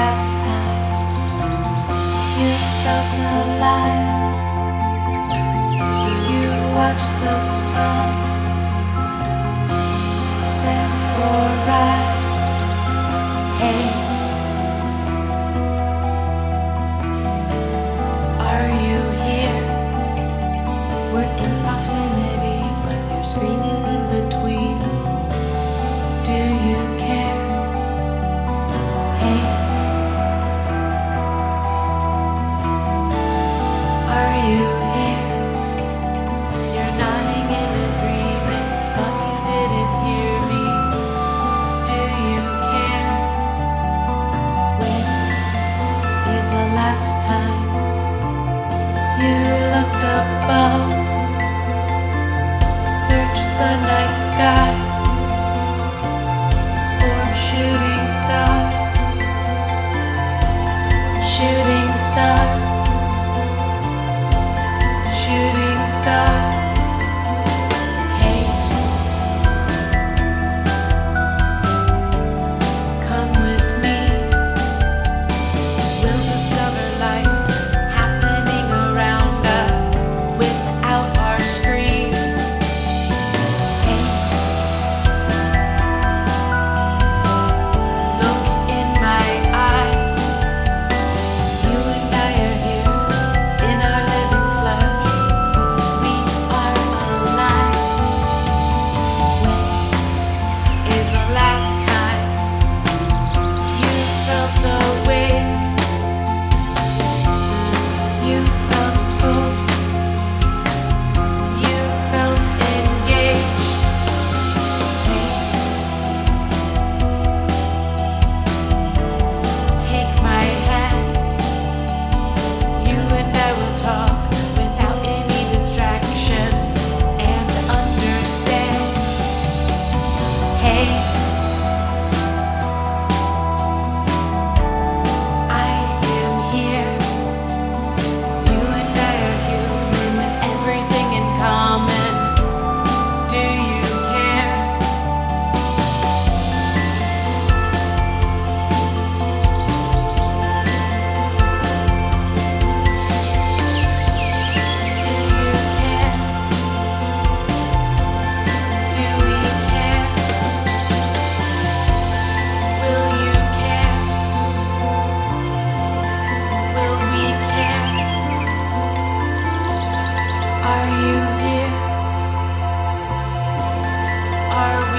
last time you felt alive? You watched the sun set or rise. Hey, are you here? We're in proximity, but your screen is in between. Do you care? Hey, are you here? You're nodding in agreement, but you didn't hear me. Do you care? When is the last time you looked above? Search the night sky for shooting stars. Shooting stars. Shooting stars. Hey, come with me. We'll discover life happening around us without our screens. Hey, look in my eyes. You and I are here in our living flesh. We are alive. When is the last time you felt awake? You felt hope. You felt engaged. Take my hand. You and I will talk without any distractions and understand. Hey, I am here. You and I are human with everything in common. Do you care? Do you care? Do we care? Will you care? Will we care? Are you here? Are